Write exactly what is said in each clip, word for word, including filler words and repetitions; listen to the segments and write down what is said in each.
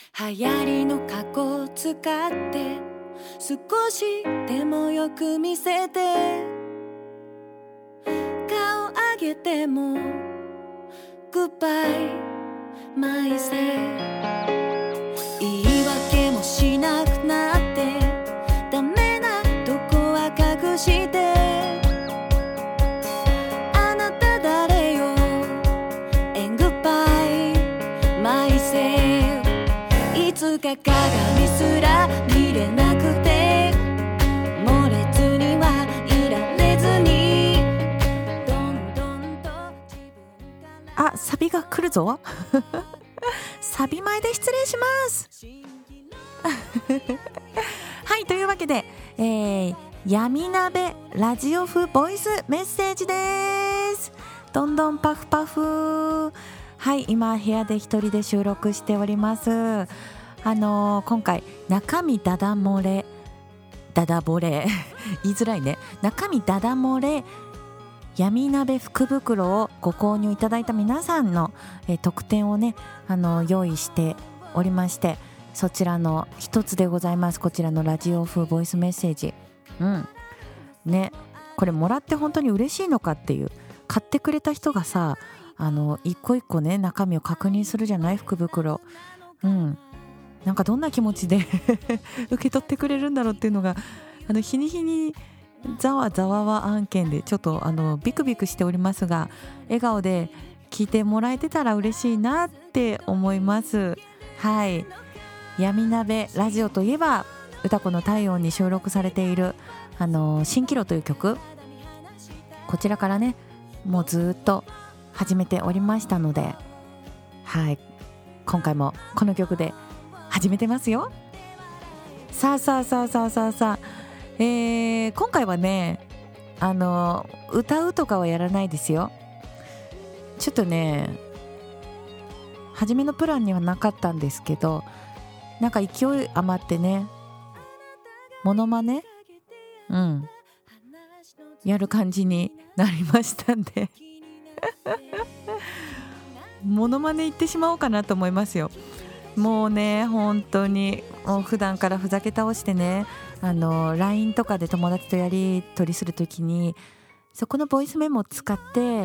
流行りの過去使って少しでもよく見せて、顔上げてもグッバイマイセー、言い訳もしなくなってダメなとこは隠して、あなた誰よ And goodbye my self、 いつか鏡すら見れなくて漏れずにはいられずに、どんどんと自分からあ、サビが来るぞサビ前で失礼しますはい、というわけで、えー、闇鍋ラジオ風ボイスメッセージです。どんどんパフパフ。はい、今部屋で一人で収録しております。あのー、今回中身ダダ漏れダダ漏れ言いづらいね、中身ダダ漏れ闇鍋福袋をご購入いただいた皆さんの、えー、特典をね、あの用意しておりまして、そちらの一つでございます。こちらのラジオ風ボイスメッセージ、うんね、これもらって本当に嬉しいのかっていう、買ってくれた人がさ、あの一個一個ね中身を確認するじゃない、福袋、うん、なんかどんな気持ちで受け取ってくれるんだろうっていうのが、あの日に日にざわざわわ案件でちょっとあのビクビクしておりますが、笑顔で聞いてもらえてたら嬉しいなって思います。はい、闇鍋ラジオといえば歌子の体温に収録されているあの蜃気楼という曲、こちらからねもうずっと始めておりましたので、はい、今回もこの曲で始めてますよ。さあさあさあさあさあさあ、えー、今回はねあの歌うとかはやらないですよ。ちょっとね初めのプランにはなかったんですけど、なんか勢い余ってねモノマネうんやる感じになりましたんでモノマネ言ってしまおうかなと思いますよ。もうね本当にもう普段からふざけ倒してね、あの ライン とかで友達とやり取りするときにそこのボイスメモを使って、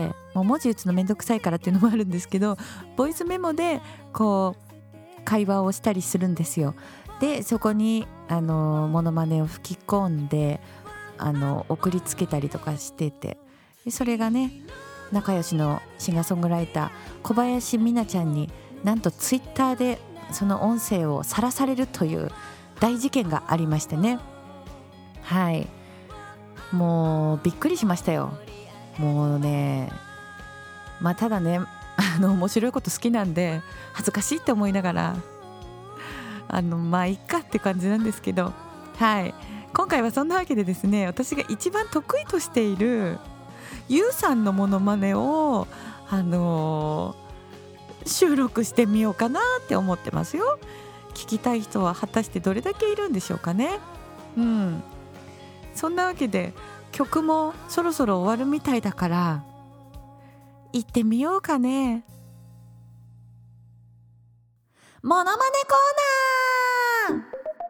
もう文字打つのめんどくさいからっていうのもあるんですけど、ボイスメモでこう会話をしたりするんですよ。でそこにあのモノマネを吹き込んであの送りつけたりとかしてて、でそれがね仲良しのシンガーソングライター小林美奈ちゃんになんとツイッターでその音声をさらされるという大事件がありましてね、はい、もうびっくりしましたよ。もうね、まあただねあの面白いこと好きなんで恥ずかしいって思いながらあのまあいっかって感じなんですけど、はい、今回はそんなわけでですね、私が一番得意としているゆうさんのモノマネをあのー収録してみようかなって思ってますよ。聞きたい人は果たしてどれだけいるんでしょうかね。うん、そんなわけで曲もそろそろ終わるみたいだから行ってみようかね。モノマネコーナ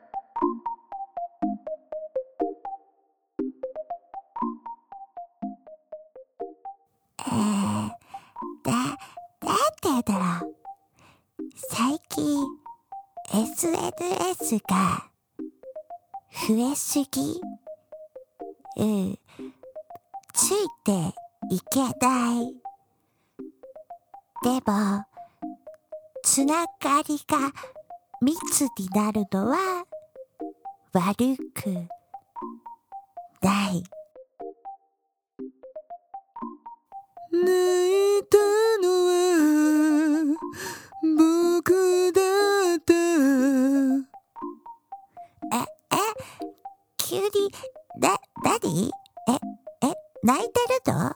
ー。えー、だなんて言うだろう、最近 エスエヌエス が増えすぎ、うん、ついていけない。でもつながりが密になるのは悪くない。泣いたのは僕だった。え、え、急に、な、なに？え、え、泣いてるの？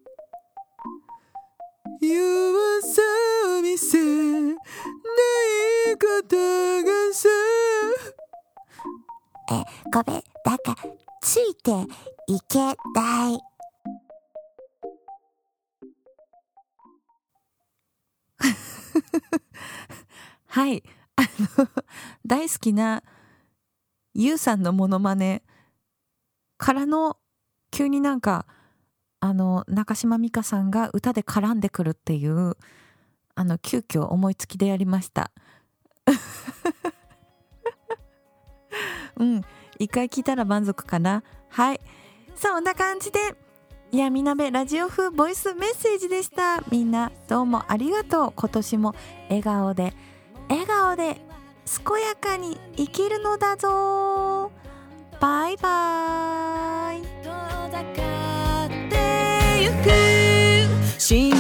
弱さを見せないことがさ。え、ごめん、なんか、ついていけない。はい、 大好きなゆうさんのモノマネからの急になんかあの中島美嘉さんが歌で絡んでくるっていうあの急遽思いつきでやりましたうん一回聞いたら満足かな。はい、そんな感じで闇鍋ラジオ風ボイスメッセージでした。みんなどうもありがとう。今年も笑顔で笑顔で健やかに生きるのだぞ。バイバイ。 遠ざかってゆく